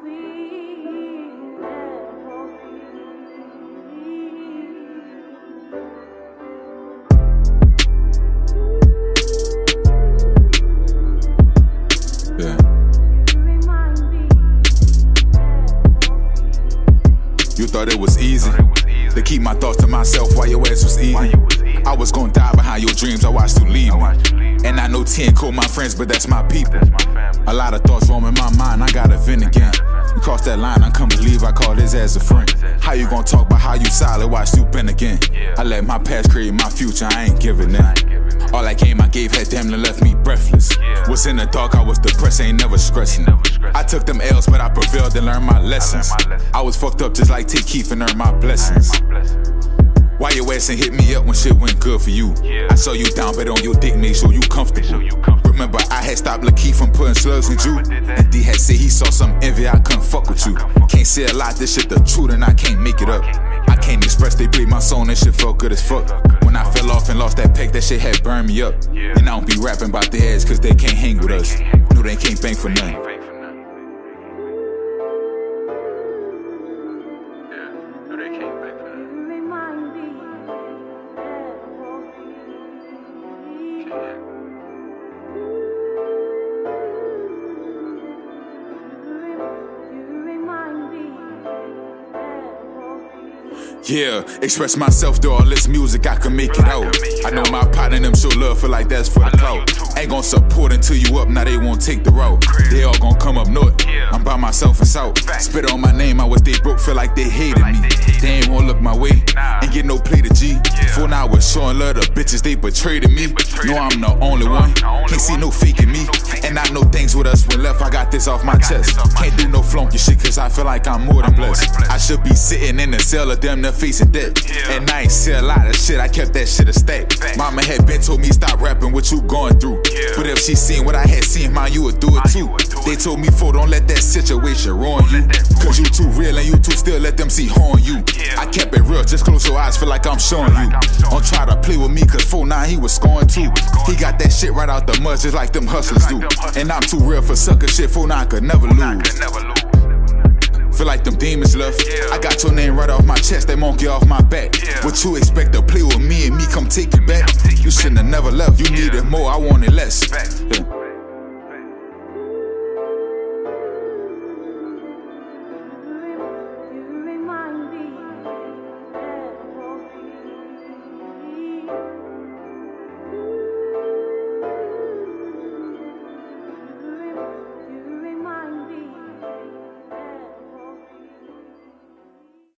You thought it was easy to keep my thoughts to myself while your ass was eating. I was gonna die behind your dreams, I watched you leave me. And I know 10 call my friends, but that's my people. A lot of thoughts roam in my mind, I gotta vent again. You crossed that line, I can't believe I called his ass a friend. How you gonna talk about how you solid, watch you bend again? I let my past create my future, I ain't giving in. All that game I gave had damn near left me breathless. Was in the dark, I was depressed, ain't never stressing. I took them L's, but I prevailed and learned my lessons. I was fucked up just like T. Keith and earned my blessings. Why your ass ain't hit me up when shit went good for you? I saw you down, but on your dick, made sure you comfortable. Remember, I had stopped Lakeith from putting slugs with you. And D had said he saw some envy, I couldn't fuck with you. Can't say a lot, this shit the truth, and I can't make it up. I can't express, they played my song, that shit felt good as fuck. When I fell off and lost that peg, that shit had burned me up. And I don't be rapping about their heads, cause they can't hang with us. No, they can't bang for nothing. Yeah, express myself through all this music, I can make it out. I know my partner and them show love, feel like that's for the clout. Ain't gon' support until you up, now they won't take the route. They all gon' come up north, I'm by myself and south. Spit on my name, I wish they broke, feel like they hated me. They ain't won't look my way, ain't get no play to G. 4 now I was showing love to bitches, they betrayed me. No, I'm the only one, can't see no faking me. And I know things with us when left, I got this off my chest. Can't do no flunky shit, cause I feel like I'm more than blessed. I should be sitting in the cell of them, facing death. And I ain't said a lot of shit, I kept that shit a stack. Mama had been told me stop rapping what you going through. But if she seen what I had seen, man, you would do it too. They told me, "Fo, don't let that situation ruin you. Cause you too real and you too still let them see horn you." I kept it real, just close your eyes, feel like I'm showing you. Don't try to play with me, cause 4-9 he was scoring too. He got that shit right out the mud, just like them hustlers do. And I'm too real for sucker shit, 4-9 could never lose. Feel like them demons left. I got your name right off my chest, that monkey off my back. What you expect to play with me and me come take it back? You shouldn't have never left. You needed more, I wanted less.